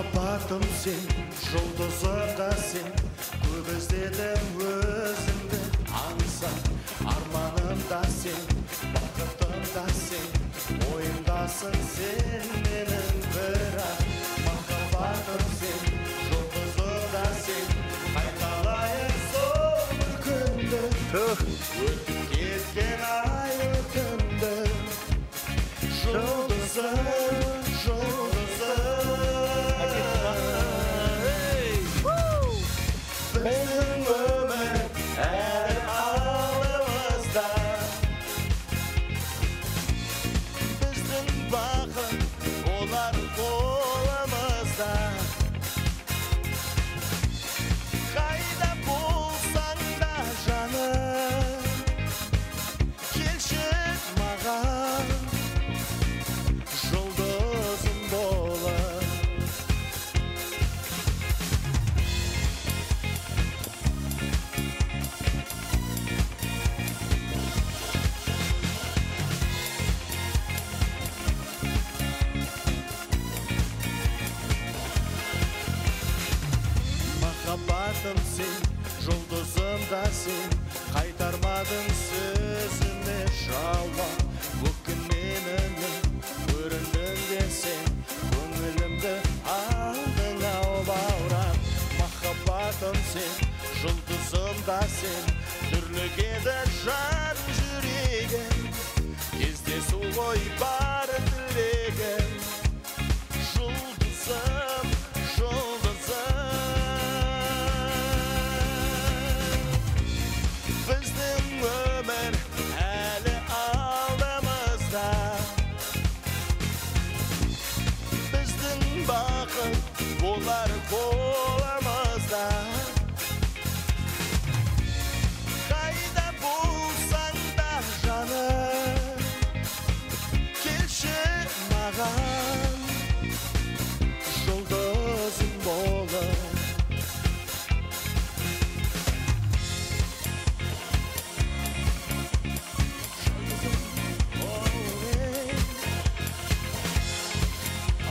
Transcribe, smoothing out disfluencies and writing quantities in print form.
Махаббатым сен, жұлдызым да сен, көп іздедім өзіңді аңсап. Арманым да сен, бақытым да сен, ойымдасың сен менің бірақ. Махаббатым сен, жұлдызым да сен, қайталайын сол бір күнді, өтіп кеткен ай өкінді. Жұлдызым, біздің өмір әлі алдымызда, біздің бақыт олар қолымызда. Қайда болсаң да жаным, келші маған, жұлдызым болып. Махаббатым сен, жұлдызым да сен, қайтармадың сөзіме жауап. Өкінемін көріндің де сен, көңілімді алдың ау баурап. Махаббатым сен, жұлдызым да сен, түрлі еді жан жүрегім, кездесу ғой бар.